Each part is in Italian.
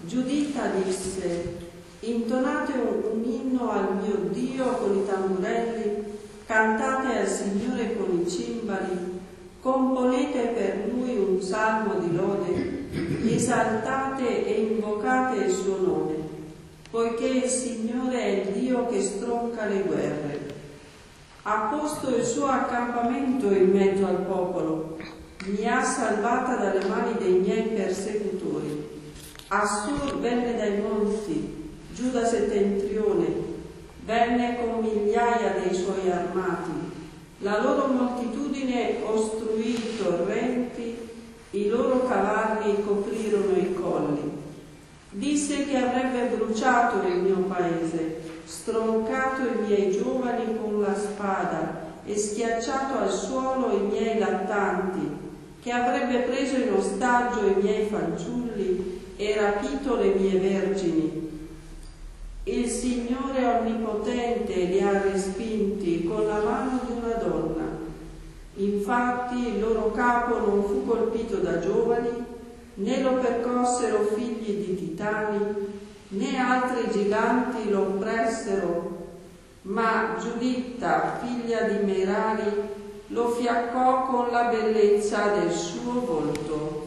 Giuditta disse: intonate un inno al mio Dio con i tamburelli, cantate al Signore con i cimbali, componete per Lui un salmo di lode, esaltate e invocate il suo nome, poiché il Signore è il Dio che stronca le guerre. Ha posto il suo accampamento in mezzo al popolo, mi ha salvata dalle mani dei miei persecutori. Assur venne dai monti, giù da settentrione, venne con migliaia dei suoi armati. La loro moltitudine ostruì i torrenti, i loro cavalli coprirono i colli. Disse che avrebbe bruciato il mio paese, stroncato i miei giovani con la spada e schiacciato al suolo i miei lattanti, che avrebbe preso in ostaggio i miei fanciulli e rapito le mie vergini. Il Signore Onnipotente li ha respinti con la mano di una donna. Infatti il loro capo non fu colpito da giovani, né lo percossero figli di titani, né altri giganti lo oppressero, ma Giuditta, figlia di Merari, lo fiaccò con la bellezza del suo volto.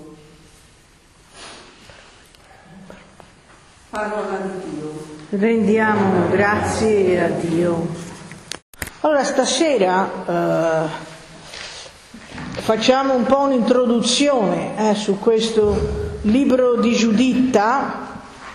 Parola di Dio. Rendiamo grazie a Dio. Allora, stasera facciamo un po' un'introduzione su questo libro di Giuditta,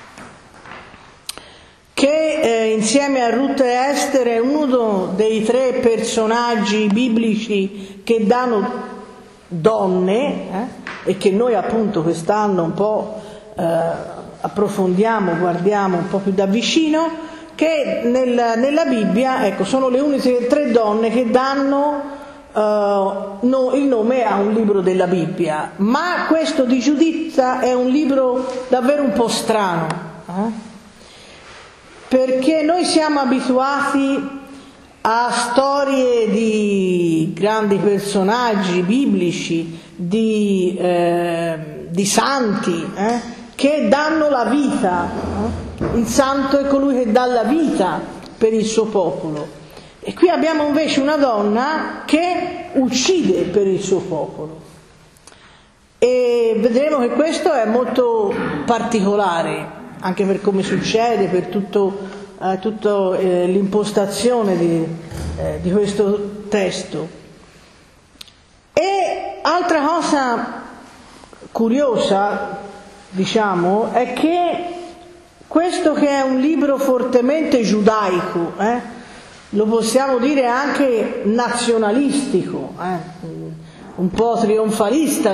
che insieme a Ruth e Ester è uno dei 3 personaggi biblici che danno donne, e che noi appunto quest'anno un po' approfondiamo, guardiamo un po' più da vicino, che nella Bibbia, ecco, sono le uniche 3 donne che danno il nome a un libro della Bibbia. Ma questo di Giuditta è un libro davvero un po' strano, perché noi siamo abituati a storie di grandi personaggi biblici, di santi, che danno la vita. Il santo è colui che dà la vita per il suo popolo. E qui abbiamo invece una donna che uccide per il suo popolo. E vedremo che questo è molto particolare, anche per come succede, per tutta l'impostazione di questo testo. E altra cosa curiosa, diciamo, è che questo, che è un libro fortemente giudaico, lo possiamo dire anche nazionalistico, un po' trionfalista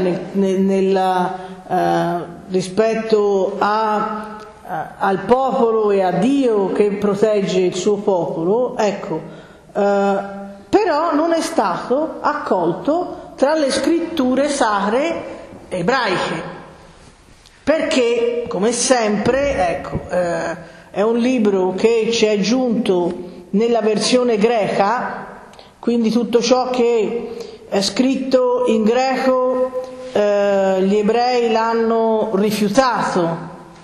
rispetto al popolo e a Dio che protegge il suo popolo, ecco, però non è stato accolto tra le scritture sacre ebraiche, perché, come sempre, ecco, è un libro che ci è giunto nella versione greca, quindi tutto ciò che è scritto in greco gli ebrei l'hanno rifiutato,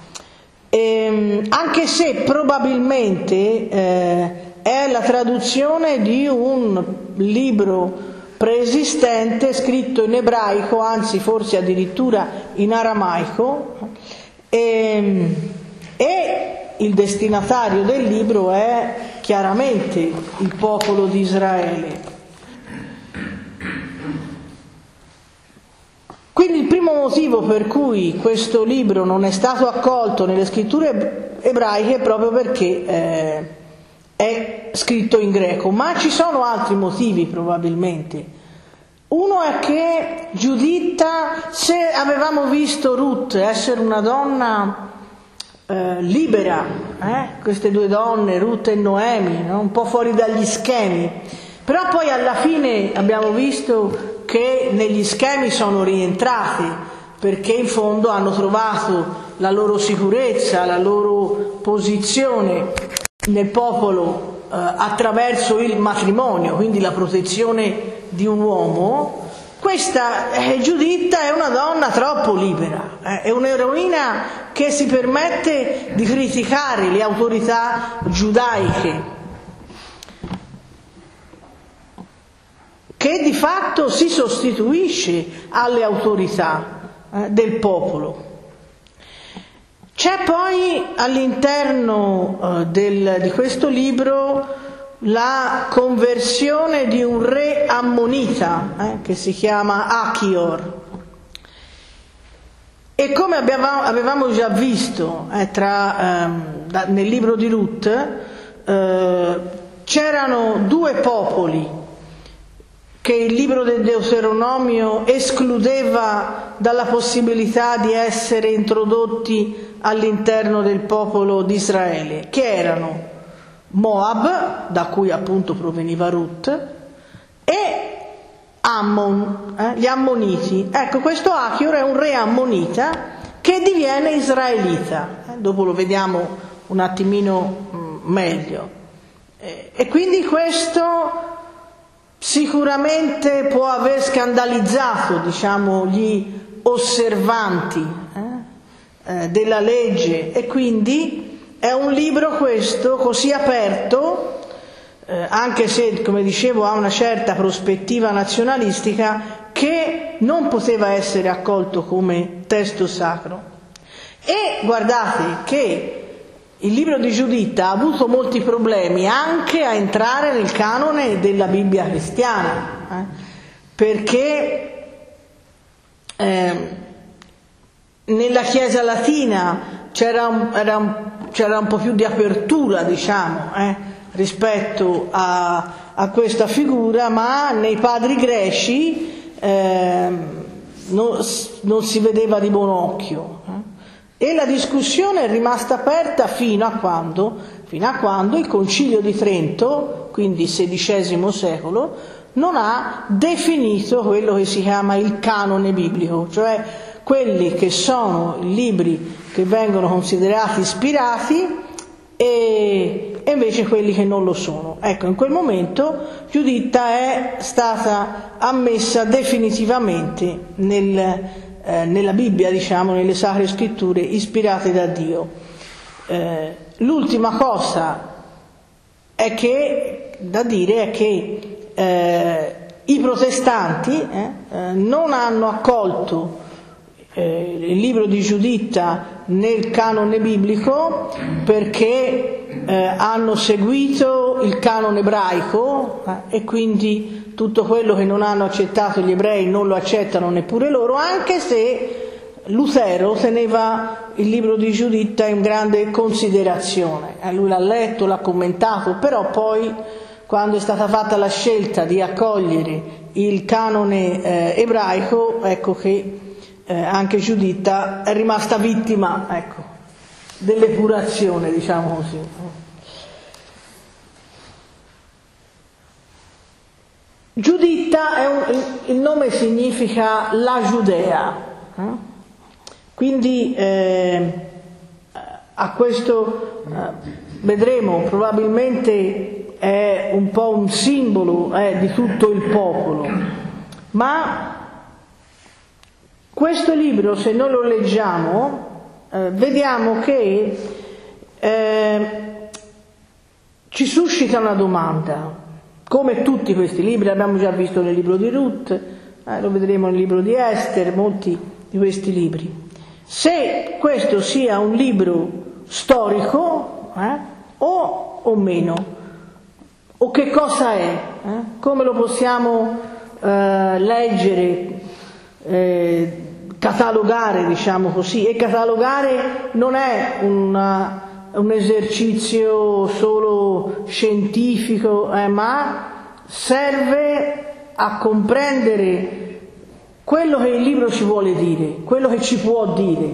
anche se probabilmente è la traduzione di un libro preesistente scritto in ebraico, anzi forse addirittura in aramaico, e il destinatario del libro è chiaramente il popolo di Israele. Quindi il primo motivo per cui questo libro non è stato accolto nelle scritture ebraiche è proprio perché è scritto in greco, ma ci sono altri motivi probabilmente. Uno è che Giuditta, se avevamo visto Ruth essere una donna libera, queste 2 donne, Ruth e Noemi, no? Un po' fuori dagli schemi, però poi alla fine abbiamo visto che negli schemi sono rientrati, perché in fondo hanno trovato la loro sicurezza, la loro posizione nel popolo attraverso il matrimonio, quindi la protezione di un uomo. Questa Giuditta è una donna troppo libera, è un'eroina che si permette di criticare le autorità giudaiche, che di fatto si sostituisce alle autorità del popolo. C'è poi all'interno di questo libro la conversione di un re ammonita che si chiama Achior. E come avevamo già visto nel libro di Ruth, c'erano due popoli che il libro del Deuteronomio escludeva dalla possibilità di essere introdotti all'interno del popolo di Israele, che erano Moab, da cui appunto proveniva Ruth, e Ammon, gli Ammoniti. Ecco, questo Achior è un re ammonita che diviene israelita. Dopo lo vediamo un attimino meglio. E quindi questo sicuramente può aver scandalizzato, diciamo, gli osservanti della legge, e quindi è un libro questo così aperto, anche se, come dicevo, ha una certa prospettiva nazionalistica, che non poteva essere accolto come testo sacro. E guardate che il libro di Giuditta ha avuto molti problemi anche a entrare nel canone della Bibbia cristiana, perché nella Chiesa latina c'era un po' più di apertura, diciamo, rispetto a questa figura, ma nei padri greci non si vedeva di buon occhio. E la discussione è rimasta aperta fino a quando il Concilio di Trento, quindi XVI secolo, non ha definito quello che si chiama il canone biblico, cioè quelli che sono i libri che vengono considerati ispirati e invece quelli che non lo sono. Ecco, in quel momento Giuditta è stata ammessa definitivamente nella Bibbia, diciamo, nelle Sacre Scritture ispirate da Dio. L'ultima cosa da dire è che i protestanti non hanno accolto il libro di Giuditta nel canone biblico perché hanno seguito il canone ebraico e quindi tutto quello che non hanno accettato gli ebrei non lo accettano neppure loro, anche se Lutero teneva il libro di Giuditta in grande considerazione. Lui l'ha letto, l'ha commentato, però poi quando è stata fatta la scelta di accogliere il canone ebraico, ecco che anche Giuditta è rimasta vittima, ecco, dell'epurazione, diciamo così. Giuditta il nome significa la Giudea, quindi a questo vedremo, probabilmente è un po' un simbolo di tutto il popolo, ma questo libro, se noi lo leggiamo, vediamo che ci suscita una domanda, come tutti questi libri. L'abbiamo già visto nel libro di Ruth, lo vedremo nel libro di Ester, molti di questi libri. Se questo sia un libro storico o meno, o che cosa è, come lo possiamo leggere, catalogare, diciamo così. E catalogare non è un esercizio solo scientifico, ma serve a comprendere quello che il libro ci vuole dire, quello che ci può dire.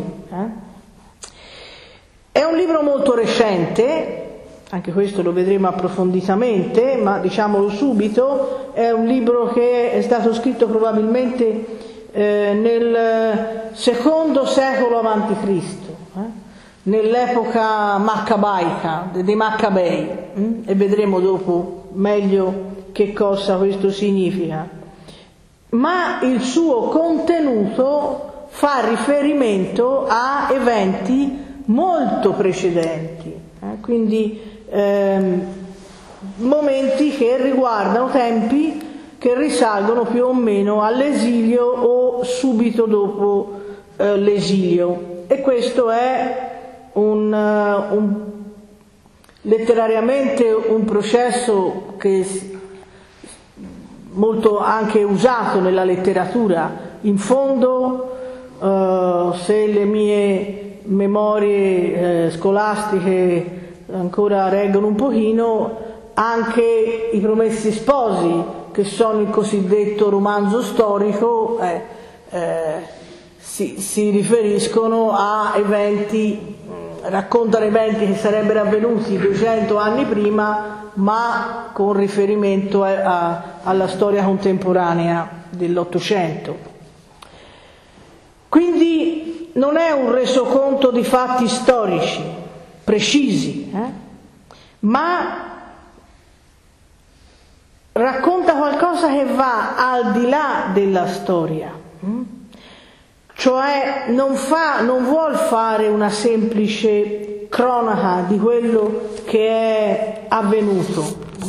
È un libro molto recente, anche questo lo vedremo approfonditamente, ma diciamolo subito, è un libro che è stato scritto probabilmente nel secondo secolo avanti Cristo, nell'epoca maccabaica, dei Maccabei, e vedremo dopo meglio che cosa questo significa. Ma il suo contenuto fa riferimento a eventi molto precedenti, quindi momenti che riguardano tempi che risalgono più o meno all'esilio o subito dopo l'esilio, e questo è letterariamente un processo che molto anche usato nella letteratura. In fondo, se le mie memorie scolastiche ancora reggono un pochino, anche I Promessi Sposi, che sono il cosiddetto romanzo storico, si riferiscono a eventi, raccontano eventi che sarebbero avvenuti 200 anni prima, ma con riferimento alla storia contemporanea dell'Ottocento. Quindi non è un resoconto di fatti storici precisi, ma racconta qualcosa che va al di là della storia, cioè non vuol fare una semplice cronaca di quello che è avvenuto,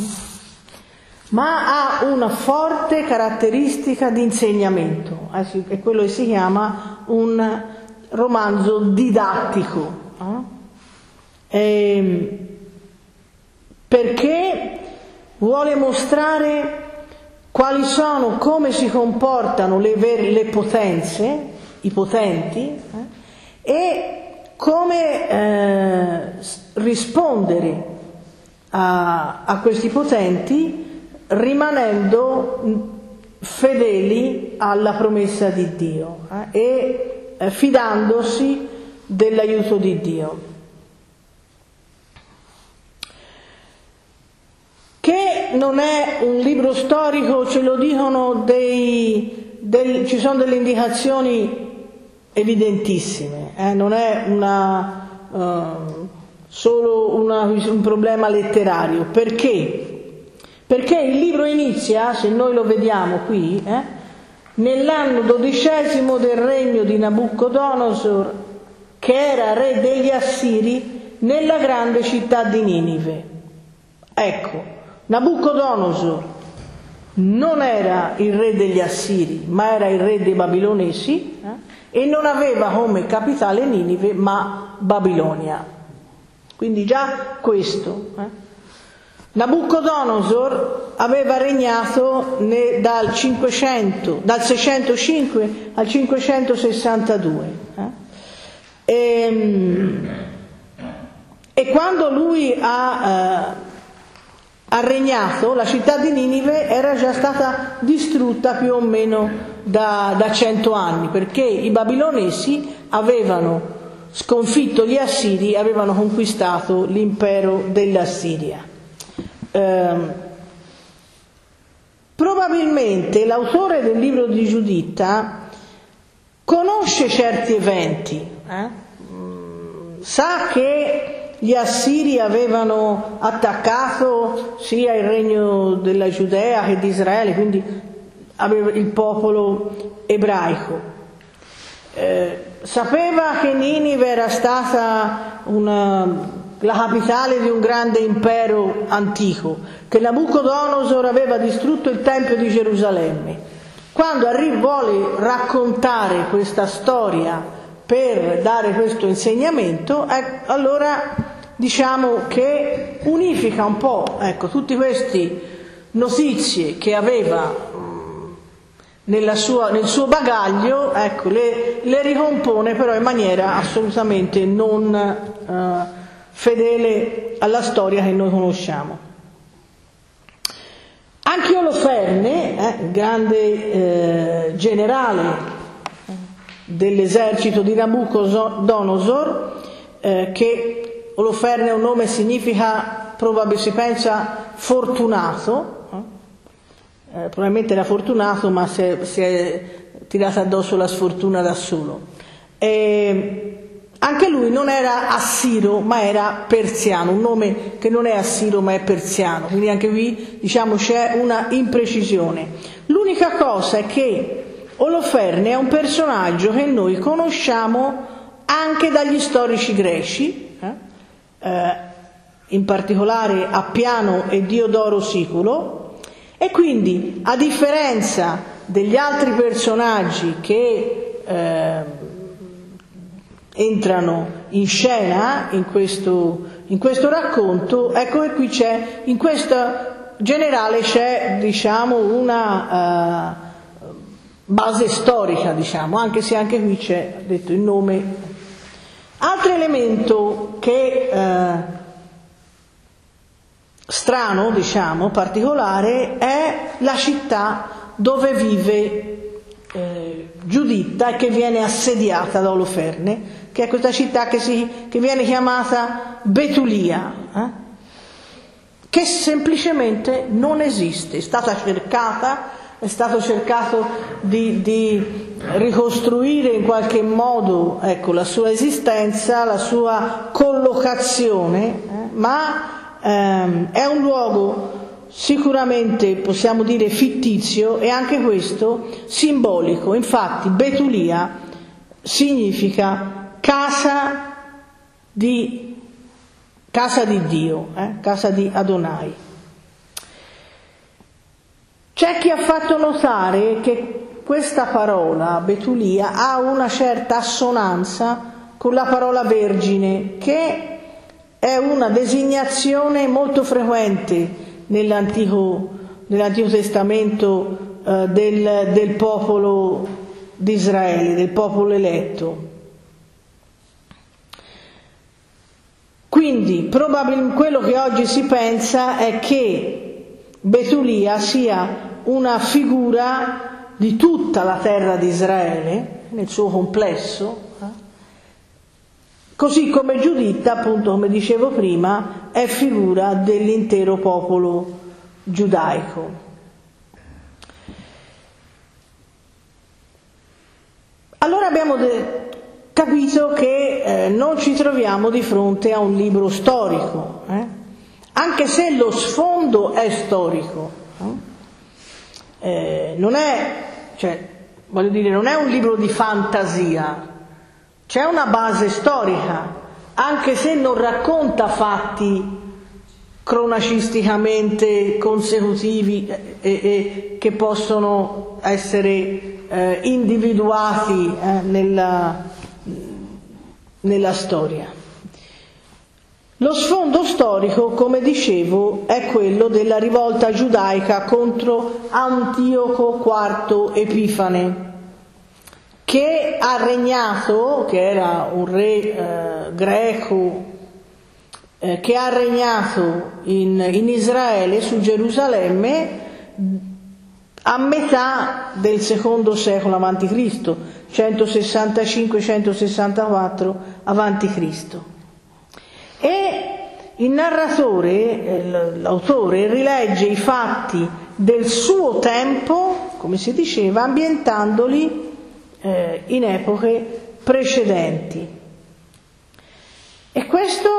ma ha una forte caratteristica di insegnamento, è quello che si chiama un romanzo didattico, perché vuole mostrare quali sono, come si comportano le potenze, i potenti, e come rispondere a questi potenti rimanendo fedeli alla promessa di Dio e fidandosi dell'aiuto di Dio. Che non è un libro storico, ce lo dicono ci sono delle indicazioni evidentissime, non è solo un problema letterario. Perché? Perché il libro inizia, se noi lo vediamo qui, nell'anno 12 del regno di Nabucodonosor, che era re degli Assiri, nella grande città di Ninive. Ecco, Nabucodonosor non era il re degli Assiri, ma era il re dei Babilonesi, e non aveva come capitale Ninive, ma Babilonia. Quindi già questo. Nabucodonosor aveva regnato dal 605 al 562. E quando lui ha regnato, la città di Ninive era già stata distrutta più o meno da 100 anni, perché i babilonesi avevano sconfitto gli Assiri, avevano conquistato l'impero dell'Assiria. Probabilmente l'autore del libro di Giuditta conosce certi eventi, sa che gli Assiri avevano attaccato sia il regno della Giudea che di Israele, quindi aveva il popolo ebraico. Sapeva che Ninive era stata la capitale di un grande impero antico, che Nabucodonosor aveva distrutto il Tempio di Gerusalemme. Quando vuole raccontare questa storia per dare questo insegnamento, allora diciamo che unifica un po', tutte queste notizie che aveva nel suo bagaglio, le ricompone però in maniera assolutamente non fedele alla storia che noi conosciamo. Anche Oloferne, grande generale dell'esercito di Nabucodonosor, che Oloferne è un nome, significa, si pensa, fortunato, probabilmente era fortunato ma si è tirata addosso la sfortuna da solo. Anche lui non era assiro ma era persiano, un nome che non è assiro ma è persiano, quindi anche qui diciamo c'è una imprecisione. L'unica cosa è che Oloferne è un personaggio che noi conosciamo anche dagli storici greci, in particolare Appiano e Diodoro Siculo, e quindi, a differenza degli altri personaggi che entrano in scena in questo racconto, ecco che qui c'è, in questa generale c'è, diciamo, una base storica, diciamo, anche se anche qui c'è detto il nome. Altro elemento che strano, diciamo, particolare, è la città dove vive Giuditta e che viene assediata da Oloferne, che è questa città che viene chiamata Betulia, che semplicemente non esiste. È stata cercata, è stato cercato di ricostruire in qualche modo, ecco, la sua esistenza, la sua collocazione, ma è un luogo sicuramente, possiamo dire, fittizio, e anche questo simbolico. Infatti Betulia significa casa di Dio, casa di Adonai. C'è chi ha fatto notare che questa parola, Betulia, ha una certa assonanza con la parola vergine, che è una designazione molto frequente nell'Antico Testamento del popolo di Israele, del popolo eletto. Quindi probabilmente quello che oggi si pensa è che Betulia sia una figura di tutta la terra di Israele nel suo complesso, così come Giuditta, appunto, come dicevo prima, è figura dell'intero popolo giudaico. Allora abbiamo capito che non ci troviamo di fronte a un libro storico, anche se lo sfondo è storico. Non è, voglio dire, non è un libro di fantasia. C'è una base storica, anche se non racconta fatti cronacisticamente consecutivi e che possono essere individuati nella storia. Lo sfondo storico, come dicevo, è quello della rivolta giudaica contro Antioco IV Epifane, che ha regnato, che era un re greco, che ha regnato in Israele, su Gerusalemme, a metà del secondo secolo a.C., 165-164 a.C. E il narratore, l'autore, rilegge i fatti del suo tempo, come si diceva, ambientandoli in epoche precedenti. E questo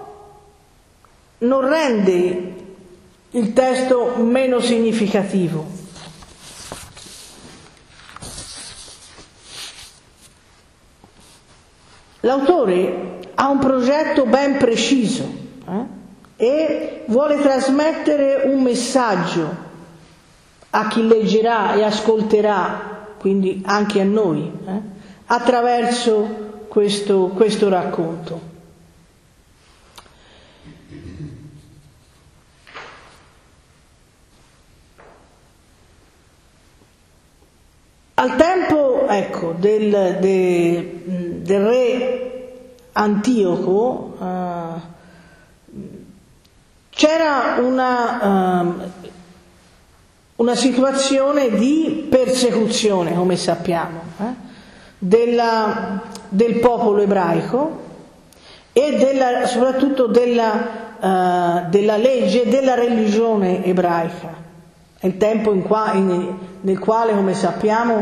non rende il testo meno significativo. L'autore ha un progetto ben preciso e vuole trasmettere un messaggio a chi leggerà e ascolterà, quindi anche a noi, attraverso questo racconto. Al tempo, ecco, del re Antioco c'era una situazione di persecuzione, come sappiamo, del popolo ebraico e soprattutto della legge e della religione ebraica. È il tempo nel quale, come sappiamo,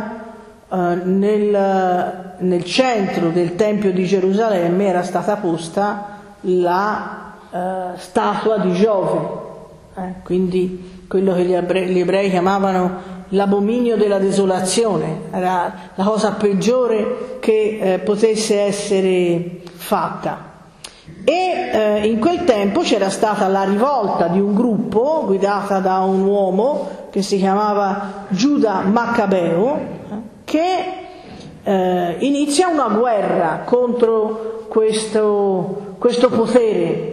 nel centro del Tempio di Gerusalemme era stata posta la statua di Giove, quindi quello che gli ebrei chiamavano l'abominio della desolazione, era la cosa peggiore che potesse essere fatta. E in quel tempo c'era stata la rivolta di un gruppo guidata da un uomo che si chiamava Giuda Maccabeo, che inizia una guerra contro questo potere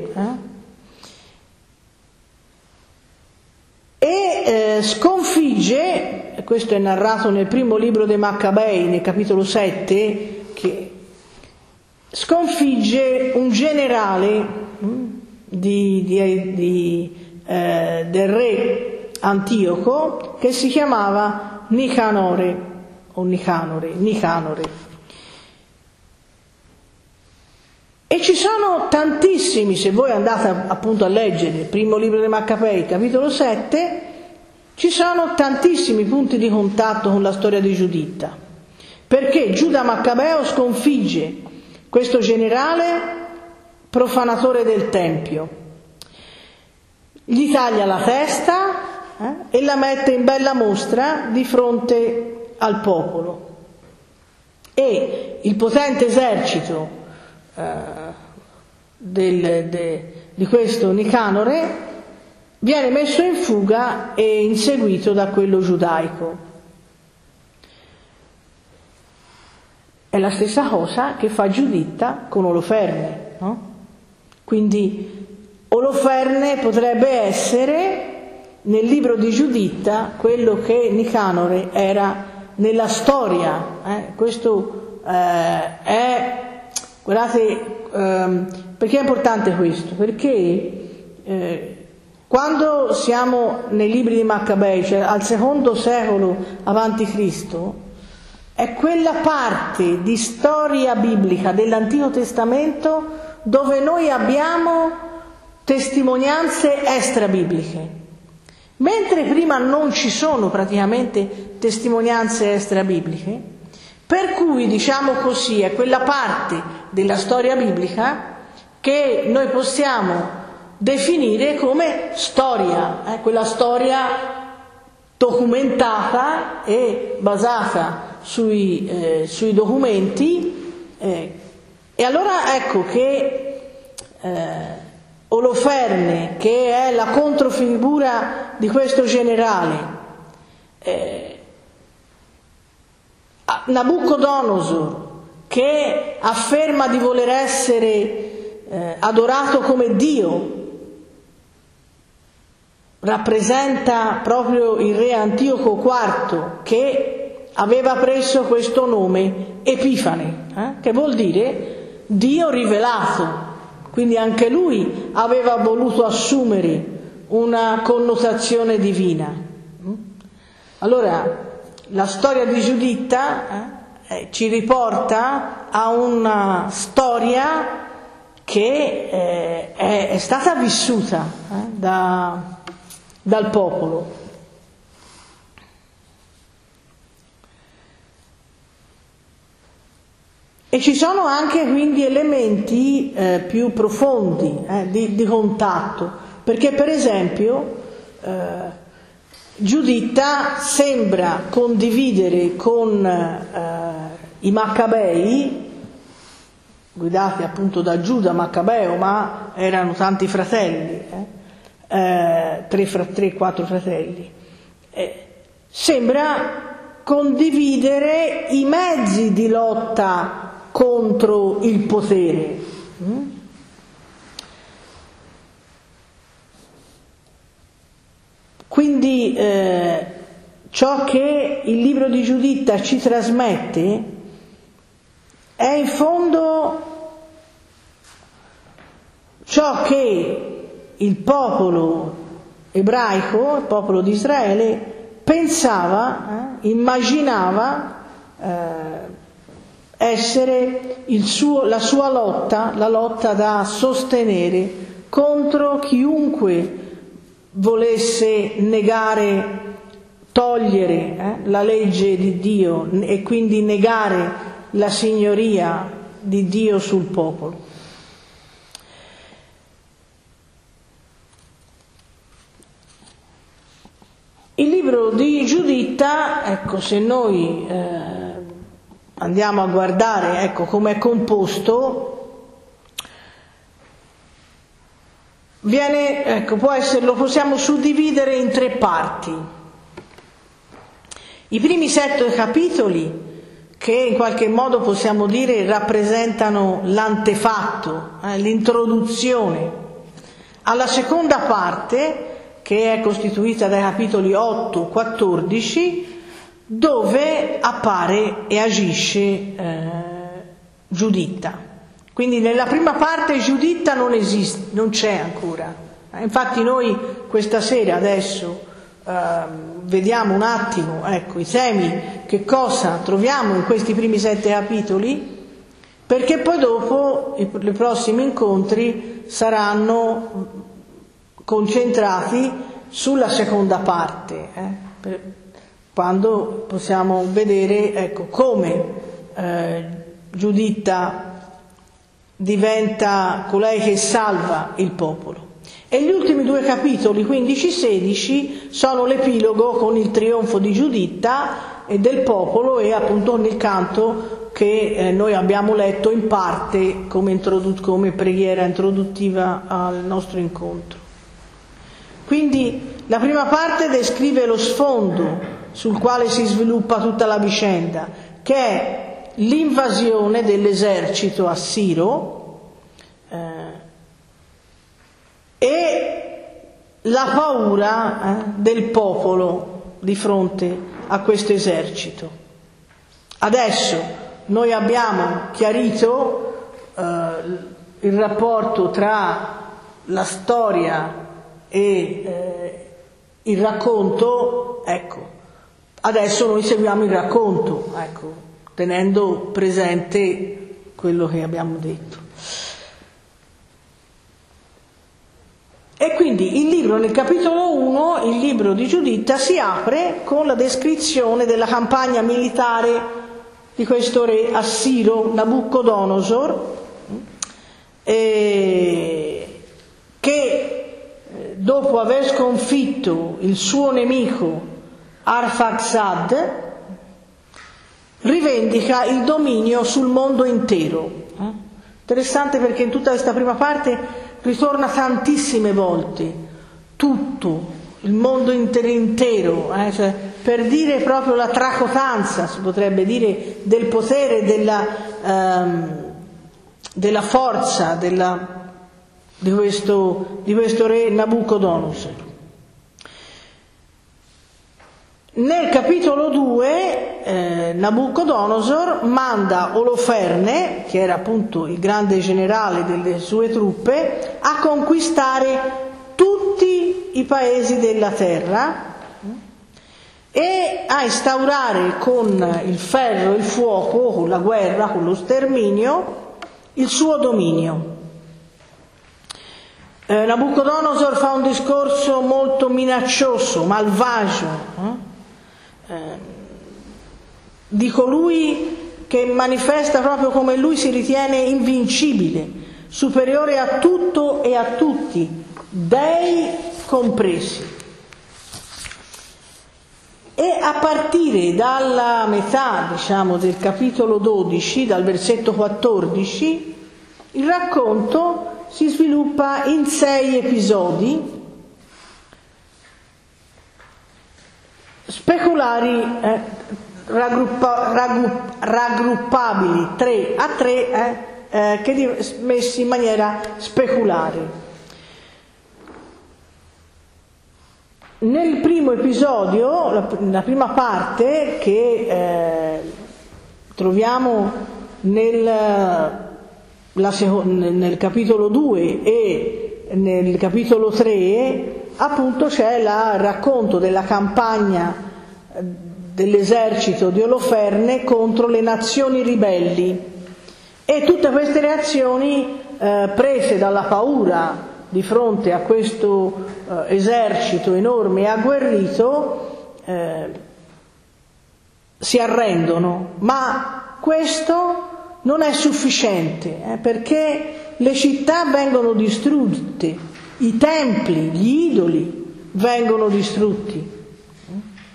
e sconfigge, questo è narrato nel primo libro dei Maccabei, nel capitolo 7, che sconfigge un generale del re Antioco che si chiamava Nicanore. E ci sono tantissimi, se voi andate appunto a leggere il primo libro dei Maccabei, capitolo 7, ci sono tantissimi punti di contatto con la storia di Giuditta, perché Giuda Maccabeo sconfigge questo generale profanatore del Tempio, gli taglia la testa e la mette in bella mostra di fronte al popolo, e il potente esercito di questo Nicanore viene messo in fuga e inseguito da quello giudaico. È la stessa cosa che fa Giuditta con Oloferne, no? Quindi Oloferne potrebbe essere nel libro di Giuditta quello che Nicanore era nella storia. Questo è, guardate, perché è importante questo? Perché quando siamo nei libri di Maccabei, cioè al secondo secolo avanti Cristo, è quella parte di storia biblica dell'Antico Testamento dove noi abbiamo testimonianze extrabibliche, mentre prima non ci sono praticamente testimonianze extrabibliche, per cui, diciamo così, è quella parte della storia biblica che noi possiamo definire come storia, quella storia documentata e basata sui documenti, e allora ecco che Oloferne, che è la controfigura di questo generale, Nabucodonosor, che afferma di voler essere adorato come Dio, rappresenta proprio il re Antioco IV, che aveva preso questo nome Epifane, che vuol dire Dio rivelato. Quindi anche lui aveva voluto assumere una connotazione divina. Allora, la storia di Giuditta ci riporta a una storia che è stata vissuta dal popolo. E ci sono anche quindi elementi più profondi di contatto, perché per esempio Giuditta sembra condividere con i Maccabei, guidati appunto da Giuda Maccabeo, ma erano tanti fratelli, 3-4 fratelli, sembra condividere i mezzi di lotta contro il potere. Quindi ciò che il libro di Giuditta ci trasmette è in fondo ciò che il popolo ebraico, il popolo di Israele, pensava, immaginava essere la sua lotta, la lotta da sostenere contro chiunque volesse negare, togliere la legge di Dio e quindi negare la signoria di Dio sul popolo. Il libro libro di Giuditta, ecco, se noi andiamo a guardare, ecco, come è composto, lo possiamo suddividere in 3 parti. I primi 7 capitoli, che in qualche modo possiamo dire rappresentano l'antefatto, l'introduzione alla seconda parte, che è costituita dai capitoli 8-14, dove appare e agisce Giuditta. Quindi nella prima parte Giuditta non esiste, non c'è ancora. Infatti noi questa sera adesso vediamo un attimo, ecco, i temi, che cosa troviamo in questi primi 7 capitoli, perché poi dopo i prossimi incontri saranno concentrati sulla seconda parte, quando possiamo vedere, ecco, come Giuditta diventa colei che salva il popolo. E gli ultimi 2 capitoli, 15-16, sono l'epilogo con il trionfo di Giuditta e del popolo, e appunto nel canto che noi abbiamo letto in parte come preghiera introduttiva al nostro incontro. Quindi la prima parte descrive lo sfondo sul quale si sviluppa tutta la vicenda, che è l'invasione dell'esercito assiro e la paura del popolo di fronte a questo esercito. Adesso noi abbiamo chiarito il rapporto tra la storia e il racconto, ecco, adesso noi seguiamo il racconto, ecco, tenendo presente quello che abbiamo detto. E quindi il libro, nel capitolo 1, il libro di Giuditta, si apre con la descrizione della campagna militare di questo re assiro, Nabucodonosor, che dopo aver sconfitto il suo nemico Arphaxad rivendica il dominio sul mondo intero. Interessante, perché in tutta questa prima parte ritorna tantissime volte tutto, il mondo intero, cioè, per dire proprio la tracotanza, si potrebbe dire, del potere, della forza di questo re Nabucodonosor. Nel capitolo 2 Nabucodonosor manda Oloferne, che era appunto il grande generale delle sue truppe, a conquistare tutti i paesi della terra e a instaurare con il ferro e il fuoco, con la guerra, con lo sterminio, il suo dominio. Nabucodonosor fa un discorso molto minaccioso, malvagio, di colui che manifesta proprio come lui si ritiene invincibile, superiore a tutto e a tutti, dei compresi. E a partire dalla metà, diciamo, del capitolo 12, dal versetto 14, il racconto si sviluppa in 6 episodi speculari, raggruppabili 3 a 3, messi in maniera speculare. Nel primo episodio, la prima parte, che troviamo nel capitolo 2 e nel capitolo 3, appunto c'è il racconto della campagna dell'esercito di Oloferne contro le nazioni ribelli, e tutte queste reazioni prese dalla paura di fronte a questo esercito enorme e agguerrito si arrendono. Ma questo non è sufficiente, perché le città vengono distrutte, i templi, gli idoli vengono distrutti.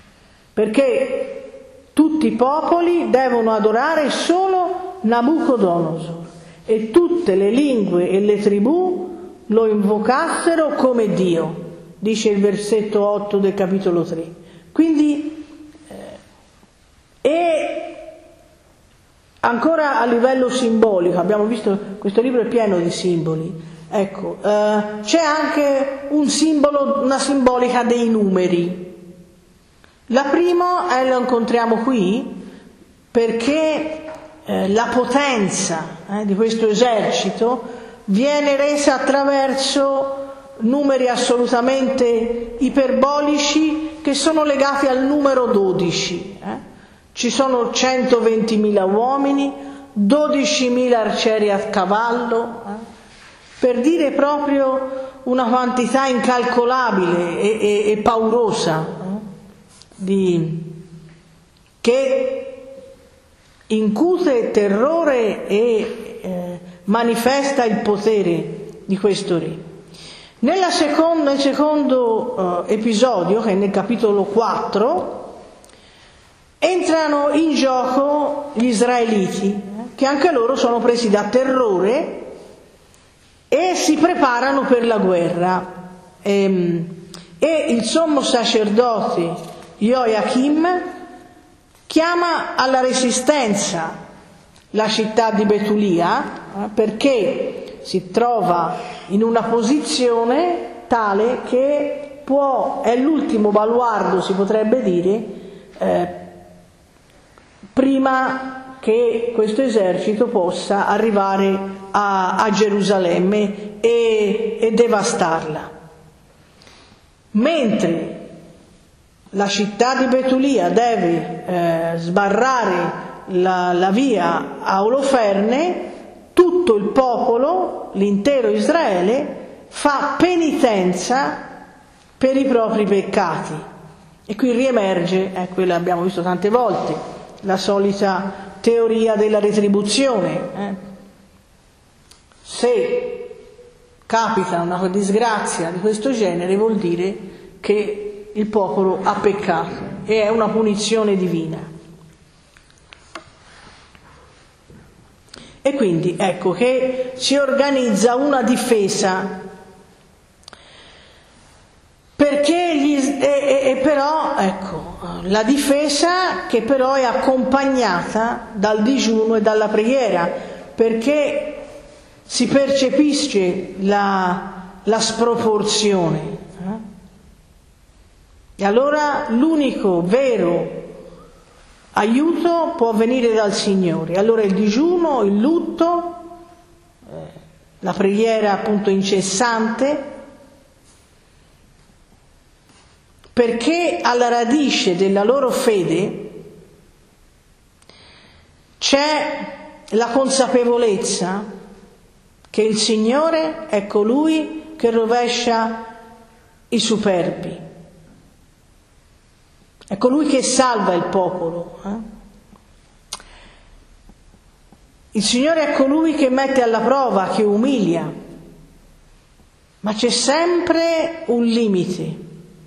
perché tutti i popoli devono adorare solo Nabucodonosor e tutte le lingue e le tribù lo invocassero come Dio, dice il versetto 8 del capitolo 3. Quindi, e ancora a livello simbolico, abbiamo visto questo libro è pieno di simboli, ecco, c'è anche un simbolo, una simbolica dei numeri. La prima la incontriamo qui perché la potenza di questo esercito viene resa attraverso numeri assolutamente iperbolici che sono legati al numero 12. Ci sono 120.000 uomini, 12.000 arcieri a cavallo, per dire proprio una quantità incalcolabile e paurosa che incute terrore e manifesta il potere di questo re. Nel secondo episodio, che è nel capitolo 4, entrano in gioco gli israeliti, che anche loro sono presi da terrore e si preparano per la guerra. E il sommo sacerdote Joachim chiama alla resistenza la città di Betulia, perché si trova in una posizione tale che è l'ultimo baluardo, si potrebbe dire, prima che questo esercito possa arrivare a Gerusalemme e devastarla. Mentre la città di Betulia deve sbarrare la via a Oloferne, tutto il popolo, l'intero Israele, fa penitenza per i propri peccati. E qui riemerge, quello abbiamo visto tante volte, la solita teoria della retribuzione. Se capita una disgrazia di questo genere, vuol dire che il popolo ha peccato e è una punizione divina. E quindi ecco che si organizza una difesa, perché però ecco, la difesa che però è accompagnata dal digiuno e dalla preghiera, perché si percepisce la sproporzione. E allora l'unico vero aiuto può venire dal Signore. Allora il digiuno, il lutto, la preghiera appunto incessante, perché alla radice della loro fede c'è la consapevolezza che il Signore è colui che rovescia i superbi, è colui che salva il popolo. Il Signore è colui che mette alla prova, che umilia, ma c'è sempre un limite.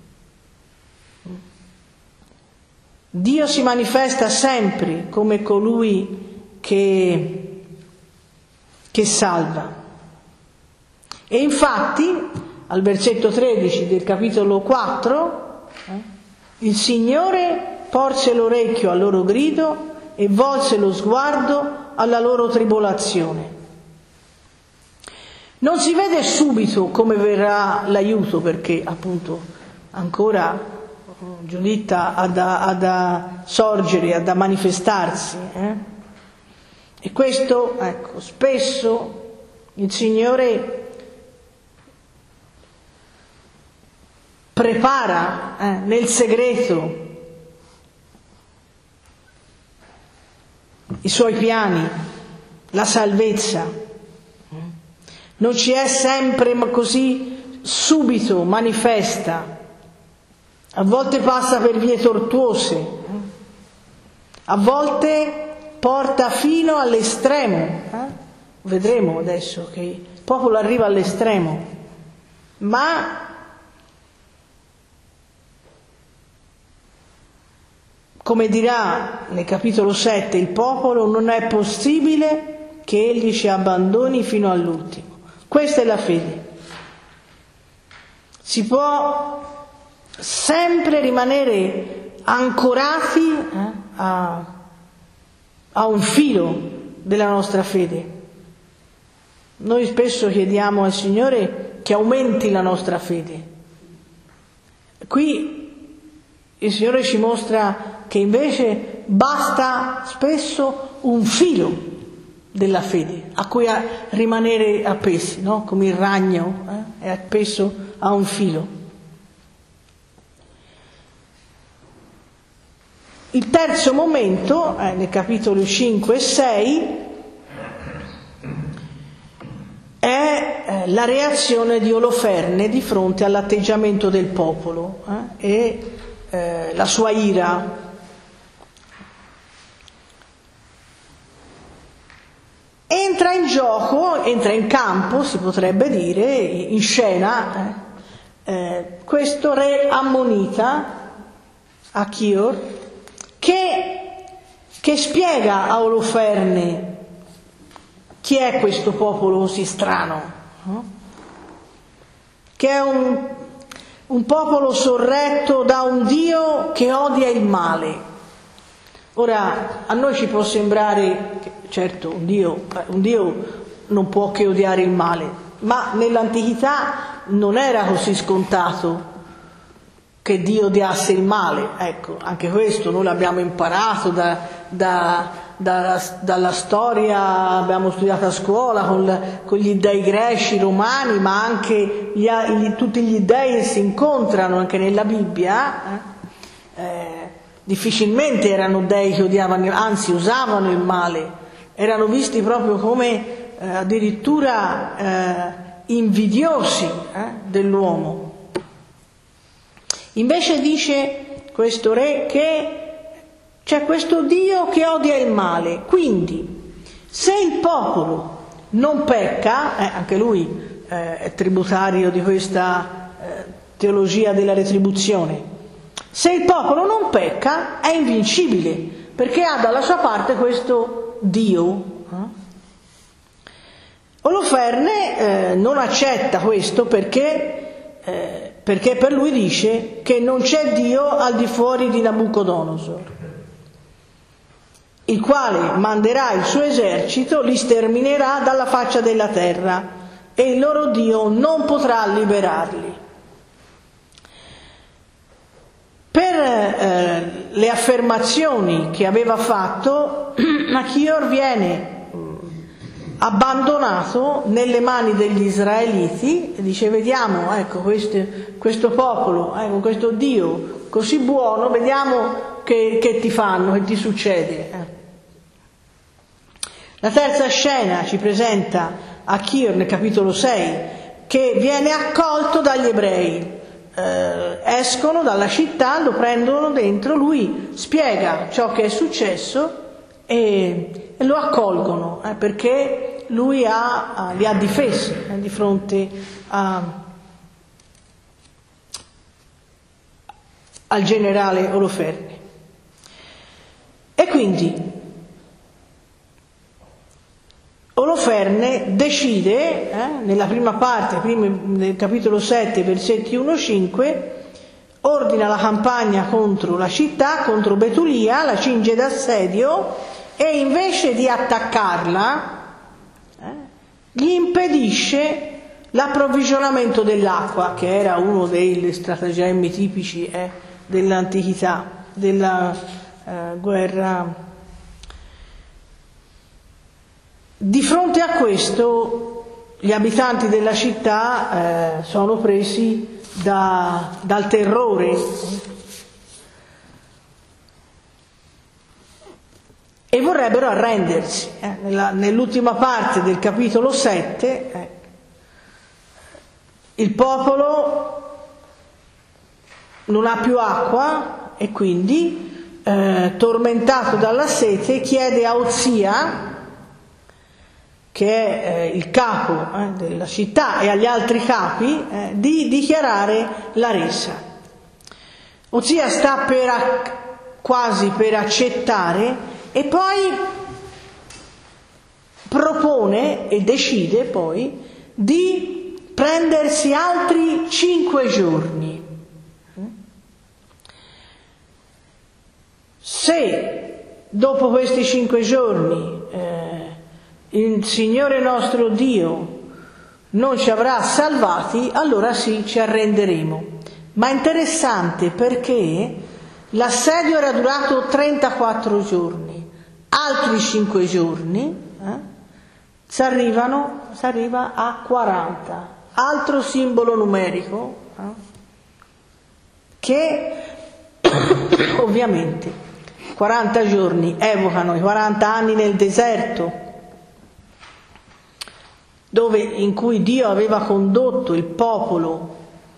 Dio si manifesta sempre come colui che salva. E infatti, al versetto 13 del capitolo 4, il Signore porse l'orecchio al loro grido e volse lo sguardo alla loro tribolazione. Non si vede subito come verrà l'aiuto, perché appunto ancora Giuditta ha da sorgere, ha da manifestarsi. E questo, ecco, spesso il Signore prepara nel segreto i suoi piani, la salvezza. Non ci è sempre così subito manifesta, a volte passa per vie tortuose, a volte porta fino all'estremo. Vedremo adesso che il popolo arriva all'estremo, ma come dirà nel capitolo 7 il popolo, non è possibile che egli ci abbandoni fino all'ultimo. Questa è la fede. Si può sempre rimanere ancorati a un filo della nostra fede. Noi spesso chiediamo al Signore che aumenti la nostra fede. Qui il Signore ci mostra che invece basta spesso un filo della fede a cui rimanere appesi, no? Come il ragno è appeso a un filo. Il terzo momento, nei capitoli 5 e 6, è la reazione di Oloferne di fronte all'atteggiamento del popolo e la sua ira. Entra in gioco, entra in campo, si potrebbe dire, in scena, questo re ammonita, Achior, che spiega a Oloferne chi è questo popolo così strano, no? Che è un popolo sorretto da un Dio che odia il male. Ora, a noi ci può sembrare che, certo, un Dio non può che odiare il male, ma nell'antichità non era così scontato che Dio odiasse il male. Ecco, anche questo noi l'abbiamo imparato dalla storia, abbiamo studiato a scuola con gli dei greci, romani, ma anche tutti gli dei si incontrano anche nella Bibbia. Difficilmente erano dei che odiavano, anzi usavano il male, erano visti proprio come addirittura invidiosi dell'uomo. Invece dice questo re che c'è questo Dio che odia il male, quindi se il popolo non pecca, anche lui è tributario di questa teologia della retribuzione, se il popolo non pecca è invincibile, perché ha dalla sua parte questo Dio. Oloferne non accetta questo perché per lui dice che non c'è Dio al di fuori di Nabucodonosor, il quale manderà il suo esercito, li sterminerà dalla faccia della terra e il loro Dio non potrà liberarli. Per le affermazioni che aveva fatto, Achior viene abbandonato nelle mani degli israeliti e dice: vediamo, ecco, questo popolo, con questo Dio così buono, vediamo che ti fanno, che ti succede. La terza scena ci presenta Achior nel capitolo 6, che viene accolto dagli ebrei. Escono dalla città, lo prendono dentro, lui spiega ciò che è successo e lo accolgono perché lui li ha difesi di fronte al generale Oloferne. E quindi Oloferne decide, nella prima parte, nel capitolo 7, versetti 1-5, ordina la campagna contro la città, contro Betulia, la cinge d'assedio e invece di attaccarla, gli impedisce l'approvvigionamento dell'acqua, che era uno dei stratagemmi tipici dell'antichità, della guerra. Di fronte a questo gli abitanti della città sono presi dal terrore e vorrebbero arrendersi. Nell'ultima parte del capitolo 7 il popolo non ha più acqua e quindi tormentato dalla sete chiede a Ozia, che è il capo della città, e agli altri capi di dichiarare la resa. Ozia sta per quasi per accettare, e poi propone e decide poi di prendersi altri 5 giorni. Se dopo questi 5 giorni il Signore nostro Dio non ci avrà salvati, allora sì, ci arrenderemo. Ma è interessante perché l'assedio era durato 34 giorni, altri 5 giorni, si arriva a 40, altro simbolo numerico, che ovviamente 40 giorni evocano i 40 anni nel deserto, in cui Dio aveva condotto il popolo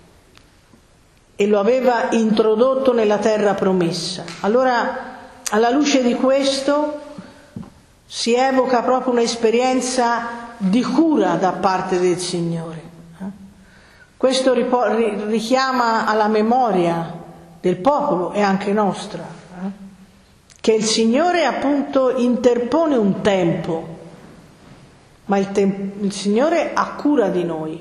e lo aveva introdotto nella terra promessa. Allora, alla luce di questo, si evoca proprio un'esperienza di cura da parte del Signore. Questo richiama alla memoria del popolo e anche nostra, che il Signore appunto interpone un tempo, ma il Signore ha cura di noi.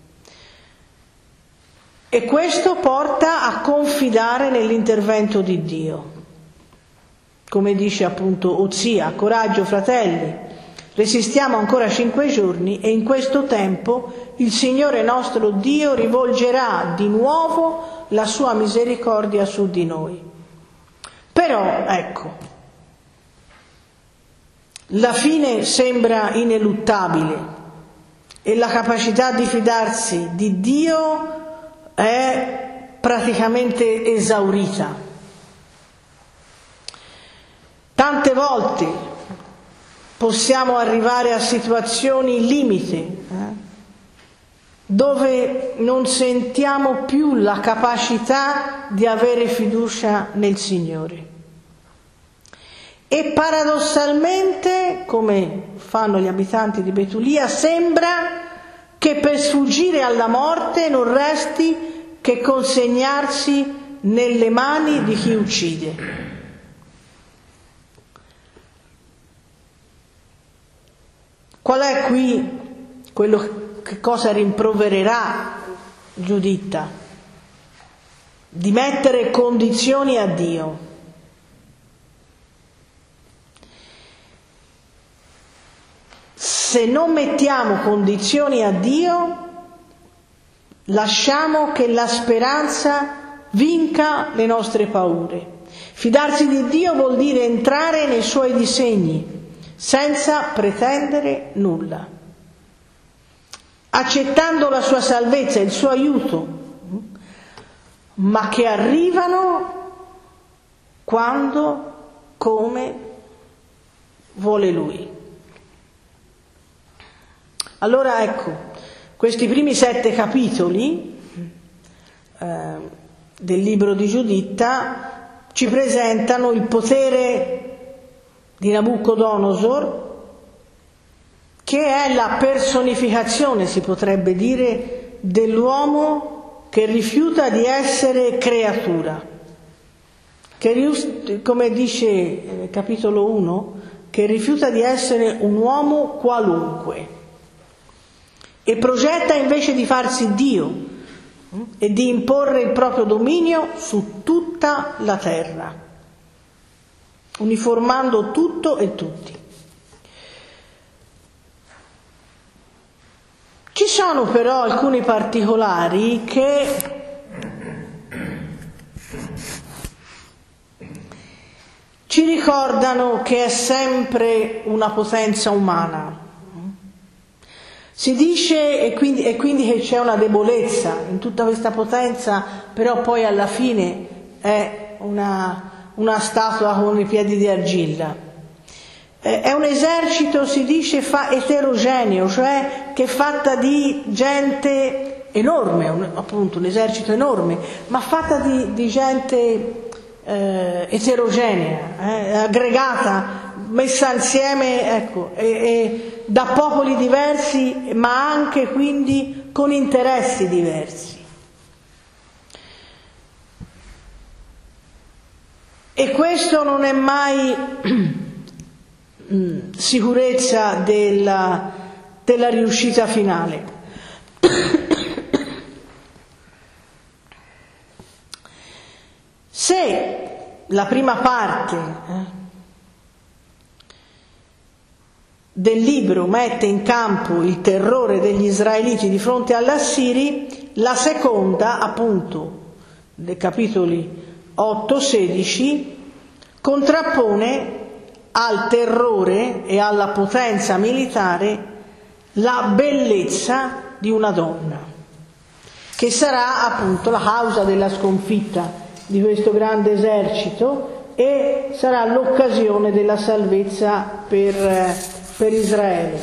E questo porta a confidare nell'intervento di Dio. Come dice appunto Ossia: coraggio fratelli, resistiamo ancora 5 giorni e in questo tempo il Signore nostro Dio rivolgerà di nuovo la sua misericordia su di noi. Però, ecco, la fine sembra ineluttabile e la capacità di fidarsi di Dio è praticamente esaurita. Tante volte possiamo arrivare a situazioni limite, dove non sentiamo più la capacità di avere fiducia nel Signore. E paradossalmente, come fanno gli abitanti di Betulia, sembra che per sfuggire alla morte non resti che consegnarsi nelle mani di chi uccide. Qual è qui quello che cosa rimprovererà Giuditta? Di mettere condizioni a Dio. Se non mettiamo condizioni a Dio, lasciamo che la speranza vinca le nostre paure. Fidarsi di Dio vuol dire entrare nei suoi disegni, senza pretendere nulla, accettando la sua salvezza e il suo aiuto, ma che arrivano quando, come vuole Lui. Allora ecco, questi primi 7 capitoli del libro di Giuditta ci presentano il potere di Nabucodonosor, che è la personificazione, si potrebbe dire, dell'uomo che rifiuta di essere creatura, che, come dice nel capitolo 1, che rifiuta di essere un uomo qualunque e progetta invece di farsi Dio e di imporre il proprio dominio su tutta la terra, uniformando tutto e tutti. Ci sono però alcuni particolari che ci ricordano che è sempre una potenza umana. Si dice, e quindi che c'è una debolezza in tutta questa potenza, però poi alla fine è una statua con i piedi di argilla. È un esercito, si dice, eterogeneo, cioè che è fatta di gente enorme, appunto un esercito enorme, ma fatta di gente eterogenea, aggregata, messa insieme, ecco, e da popoli diversi, ma anche quindi con interessi diversi. E questo non è mai sicurezza della riuscita finale. Se la prima parte del libro mette in campo il terrore degli israeliti di fronte agli assiri, la seconda, appunto, dei capitoli 8-16, contrappone al terrore e alla potenza militare la bellezza di una donna, che sarà appunto la causa della sconfitta di questo grande esercito e sarà l'occasione della salvezza per Israele.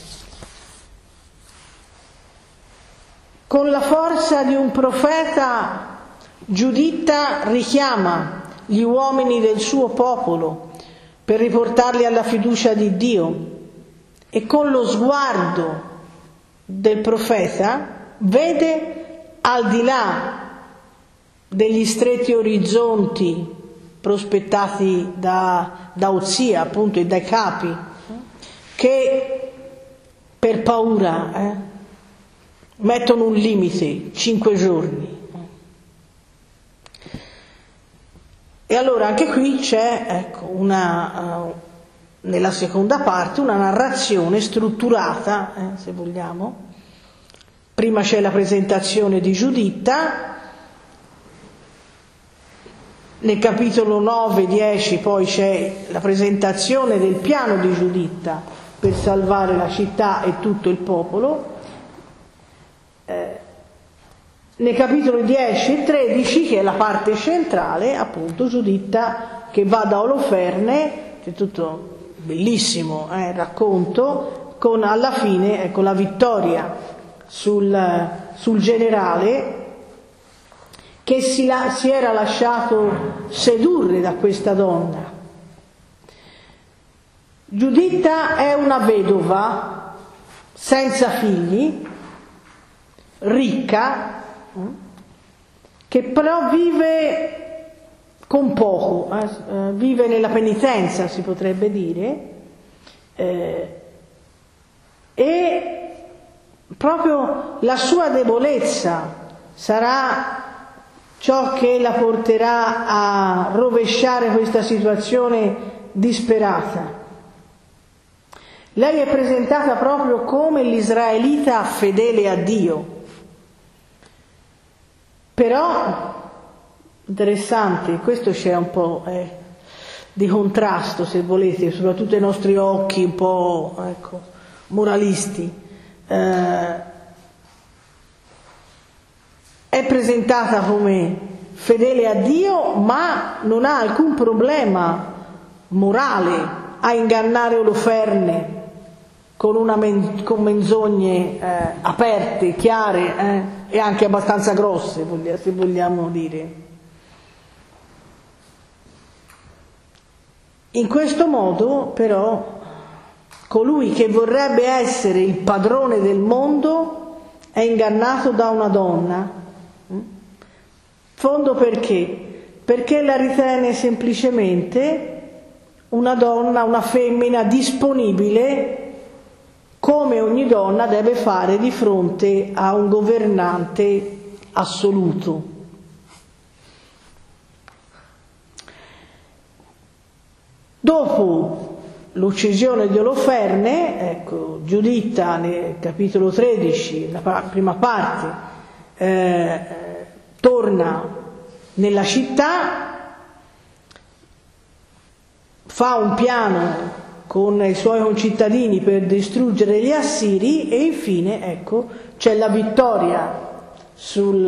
Con la forza di un profeta, Giuditta richiama gli uomini del suo popolo per riportarli alla fiducia di Dio, e con lo sguardo del profeta vede al di là degli stretti orizzonti prospettati da Uzia, appunto, e dai capi, che per paura mettono un limite, 5 giorni. E allora anche qui c'è, nella seconda parte, una narrazione strutturata, se vogliamo. Prima c'è la presentazione di Giuditta, nel capitolo 9-10 poi c'è la presentazione del piano di Giuditta per salvare la città e tutto il popolo. Nei capitoli 10 e 13, che è la parte centrale, appunto, Giuditta che va da Oloferne, c'è tutto bellissimo racconto, con alla fine la vittoria sul generale che si era lasciato sedurre da questa donna. Giuditta è una vedova senza figli, ricca, che però vive con poco, vive nella penitenza, si potrebbe dire, e proprio la sua debolezza sarà ciò che la porterà a rovesciare questa situazione disperata. Lei è presentata proprio come l'israelita fedele a Dio. Però, interessante, questo c'è un po' di contrasto, se volete, soprattutto ai nostri occhi un po' moralisti. È presentata come fedele a Dio, ma non ha alcun problema morale a ingannare Oloferne con menzogne aperte, chiare e anche abbastanza grosse, se vogliamo dire. In questo modo, però, colui che vorrebbe essere il padrone del mondo è ingannato da una donna. Fondo perché? Perché la ritiene semplicemente una donna, una femmina disponibile, come ogni donna deve fare di fronte a un governante assoluto. Dopo l'uccisione di Oloferne, Giuditta nel capitolo 13, la prima parte, torna nella città, fa un piano con i suoi concittadini per distruggere gli assiri e infine c'è la vittoria sul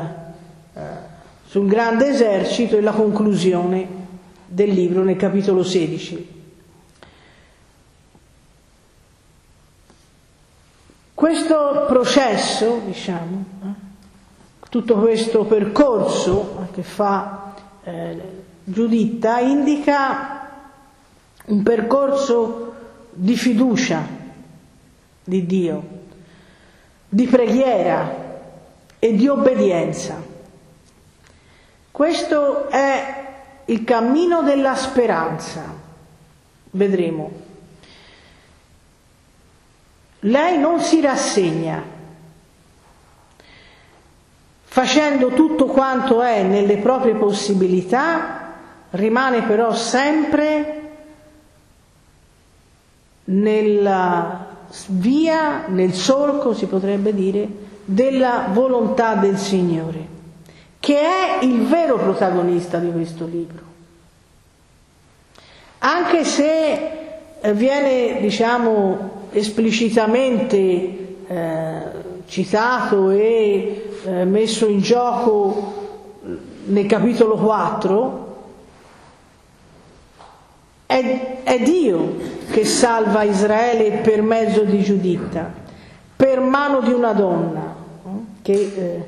grande esercito e la conclusione del libro nel capitolo 16. Questo processo, tutto questo percorso che fa Giuditta indica un percorso di fiducia di Dio, di preghiera e di obbedienza. Questo è il cammino della speranza. Vedremo. Lei non si rassegna, facendo tutto quanto è nelle proprie possibilità, rimane però sempre nella via, nel solco, si potrebbe dire, della volontà del Signore, che è il vero protagonista di questo libro. Anche se viene, esplicitamente citato e messo in gioco nel capitolo 4, è Dio che salva Israele per mezzo di Giuditta, per mano di una donna, che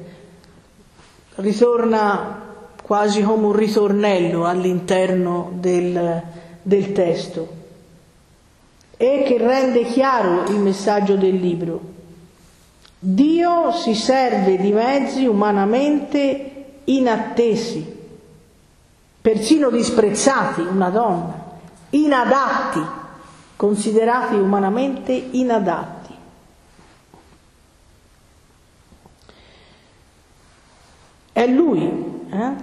ritorna quasi come un ritornello all'interno del testo, e che rende chiaro il messaggio del libro. Dio si serve di mezzi umanamente inattesi, persino disprezzati, una donna, inadatti, considerati umanamente inadatti. È Lui,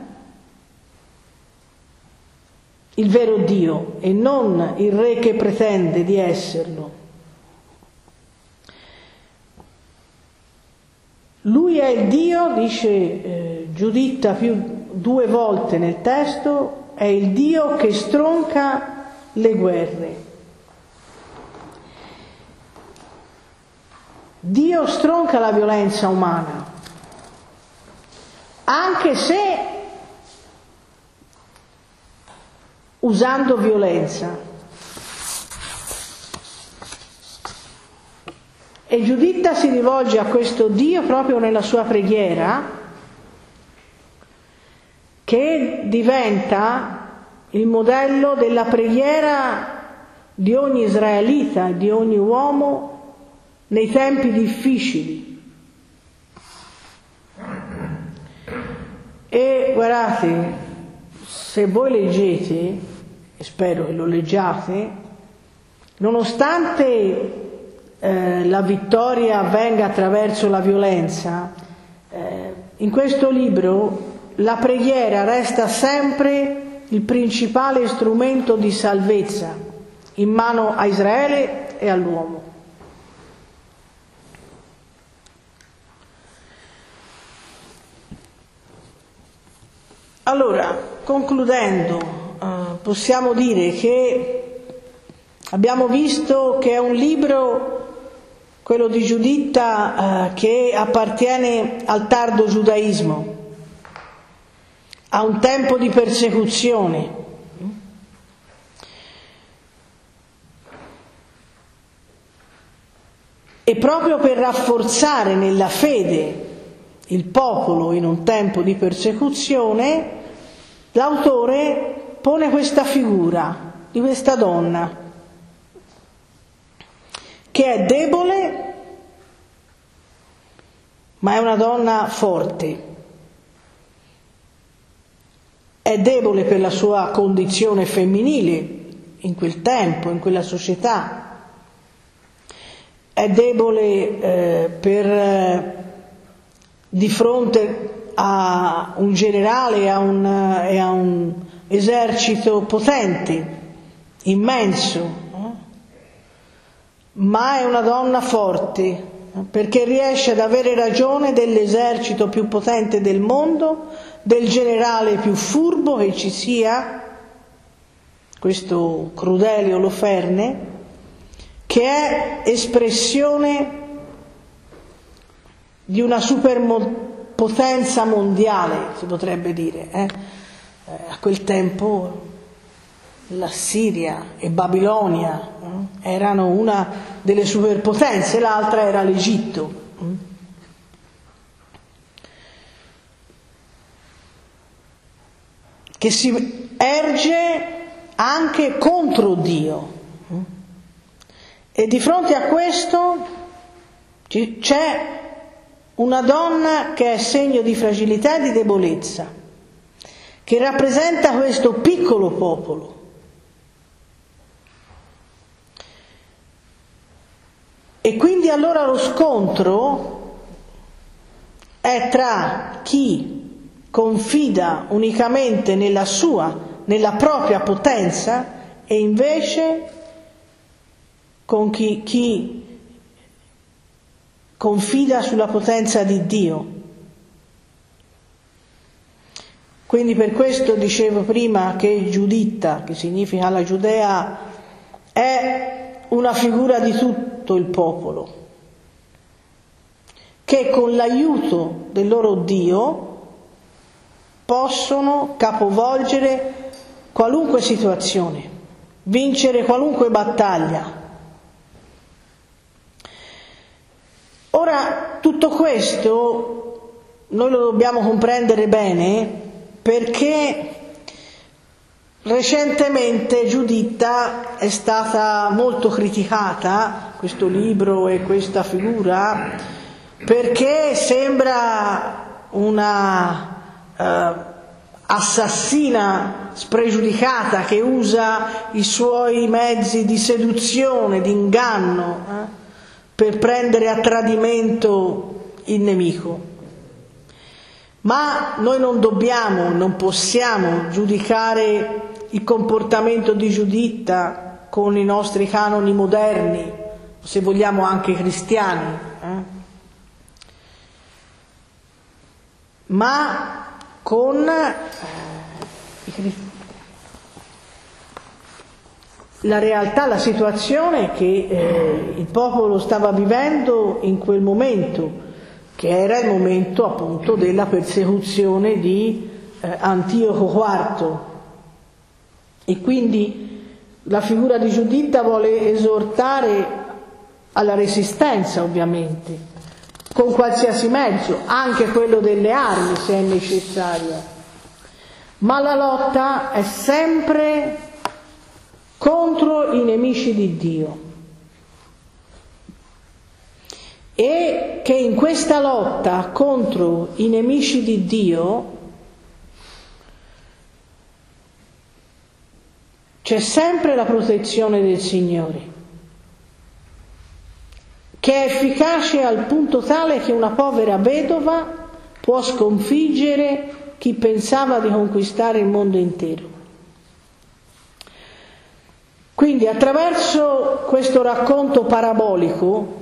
il vero Dio, e non il re che pretende di esserlo. Lui è il Dio, dice Giuditta due volte nel testo, è il Dio che stronca le guerre. Dio stronca la violenza umana, anche se usando violenza. E Giuditta si rivolge a questo Dio proprio nella sua preghiera, che diventa il modello della preghiera di ogni israelita, di ogni uomo nei tempi difficili. E guardate, se voi leggete, e spero che lo leggiate, nonostante la vittoria avvenga attraverso la violenza, in questo libro la preghiera resta sempre il principale strumento di salvezza in mano a Israele e all'uomo. Allora, concludendo, possiamo dire che abbiamo visto che è un libro, quello di Giuditta, che appartiene al tardo giudaismo, a un tempo di persecuzione. E proprio per rafforzare nella fede il popolo in un tempo di persecuzione, l'autore pone questa figura di questa donna che è debole, ma è una donna forte. È debole per la sua condizione femminile in quel tempo, in quella società. È debole di fronte a un generale e a un esercito potente, immenso, ma è una donna forte, perché riesce ad avere ragione dell'esercito più potente del mondo, del generale più furbo che ci sia, questo crudele Oloferne, che è espressione di una superpotenza mondiale, si potrebbe dire. A quel tempo la Siria e Babilonia erano una delle superpotenze, l'altra era l'Egitto. Che si erge anche contro Dio. E di fronte a questo c'è una donna che è segno di fragilità e di debolezza, che rappresenta questo piccolo popolo. E quindi allora lo scontro è tra chi confida unicamente nella propria potenza e invece con chi confida sulla potenza di Dio. Quindi per questo dicevo prima che Giuditta, che significa la Giudea, è una figura di tutto il popolo, che con l'aiuto del loro Dio possono capovolgere qualunque situazione, vincere qualunque battaglia. Ora, tutto questo noi lo dobbiamo comprendere bene, perché recentemente Giuditta è stata molto criticata, questo libro e questa figura, perché sembra una assassina spregiudicata che usa i suoi mezzi di seduzione, di inganno, per prendere a tradimento il nemico. Ma noi non possiamo giudicare il comportamento di Giuditta con i nostri canoni moderni, se vogliamo anche cristiani, ma con la realtà, la situazione che il popolo stava vivendo in quel momento, che era il momento appunto della persecuzione di Antioco IV. E quindi la figura di Giuditta vuole esortare alla resistenza, ovviamente, con qualsiasi mezzo, anche quello delle armi se è necessario. Ma la lotta è sempre contro i nemici di Dio. E che in questa lotta contro i nemici di Dio c'è sempre la protezione del Signore, che è efficace al punto tale che una povera vedova può sconfiggere chi pensava di conquistare il mondo intero. Quindi attraverso questo racconto parabolico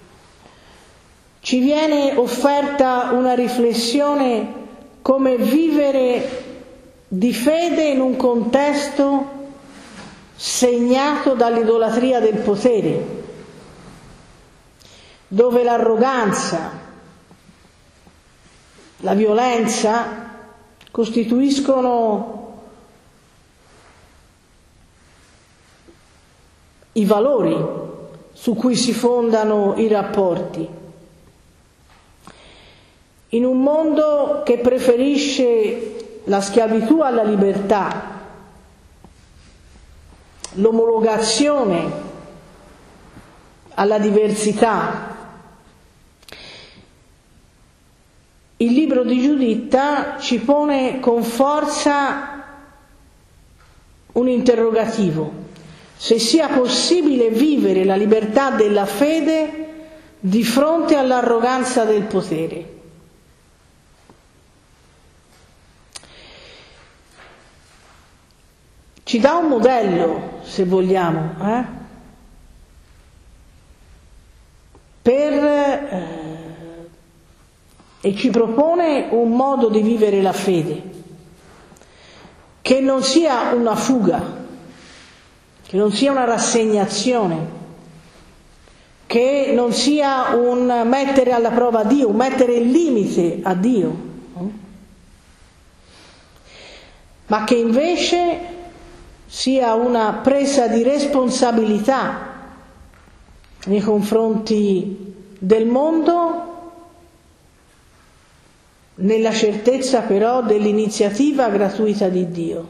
ci viene offerta una riflessione come vivere di fede in un contesto segnato dall'idolatria del potere, dove l'arroganza, la violenza costituiscono i valori su cui si fondano i rapporti. In un mondo che preferisce la schiavitù alla libertà, l'omologazione alla diversità, il libro di Giuditta ci pone con forza un interrogativo: se sia possibile vivere la libertà della fede di fronte all'arroganza del potere. Ci dà un modello, se vogliamo, e ci propone un modo di vivere la fede che non sia una fuga, che non sia una rassegnazione, che non sia un mettere alla prova Dio, un mettere il limite a Dio, ma che invece sia una presa di responsabilità nei confronti del mondo, nella certezza però dell'iniziativa gratuita di Dio.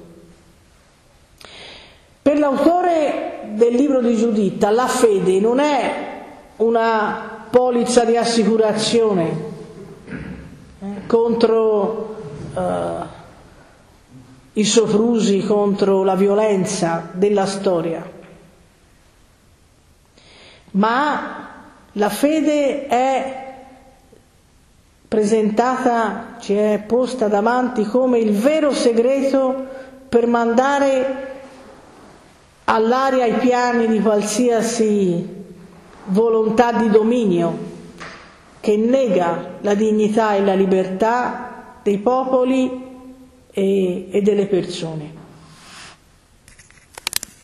Per l'autore del libro di Giuditta, la fede non è una polizza di assicurazione contro i soprusi contro la violenza della storia, ma la fede è presentata, ci è posta davanti come il vero segreto per mandare all'aria i piani di qualsiasi volontà di dominio che nega la dignità e la libertà dei popoli e delle persone.